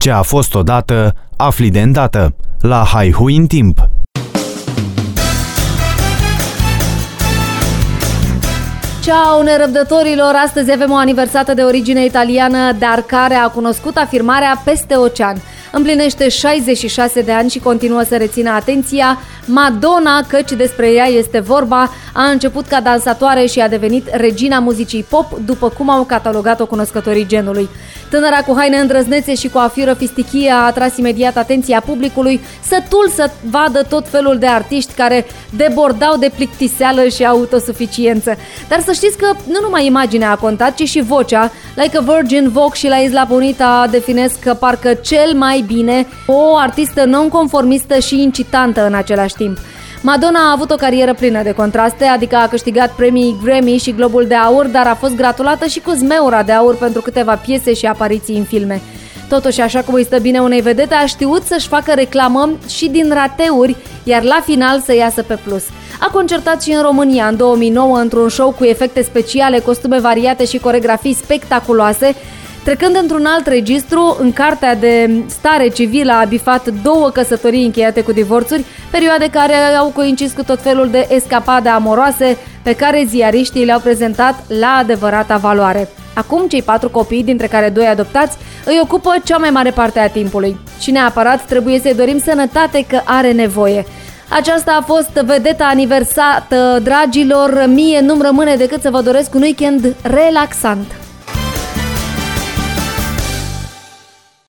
Ce a fost odată, afli de îndată. La Haihui în timp. Ciao nerăbdătorilor! Astăzi avem o aniversată de origine italiană, dar care a cunoscut afirmarea peste ocean. Împlinește 66 de ani și continuă să rețină atenția. Madonna, căci despre ea este vorba, a început ca dansatoare și a devenit regina muzicii pop, după cum au catalogat-o cunoscătorii genului. Tânăra cu haine îndrăznețe și cu afiură fistichie a atras imediat atenția publicului, sătul să vadă tot felul de artiști care debordau de plictiseală și autosuficiență. Dar să știți că nu numai imaginea a contat, ci și vocea. Like a Virgin, Vogue și La Isla Bonita definesc că parcă cel mai bine o artistă non-conformistă și incitantă în același timp. Madonna a avut o carieră plină de contraste, adică a câștigat premii Grammy și Globul de Aur, dar a fost gratulată și cu Zmeura de Aur pentru câteva piese și apariții în filme. Totuși, așa cum îi stă bine unei vedete, a știut să-și facă reclamă și din rateuri, iar la final să iasă pe plus. A concertat și în România în 2009 într-un show cu efecte speciale, costume variate și coregrafii spectaculoase. Trecând într-un alt registru, în cartea de stare civilă a bifat 2 căsătorii încheiate cu divorțuri, perioade care au coincis cu tot felul de escapade amoroase pe care ziariștii le-au prezentat la adevărata valoare. Acum, cei 4 copii, dintre care 2 adoptați, îi ocupă cea mai mare parte a timpului. Și neapărat trebuie să-i dorim sănătate, că are nevoie. Aceasta a fost vedeta aniversată, dragilor. Mie nu-mi rămâne decât să vă doresc un weekend relaxant.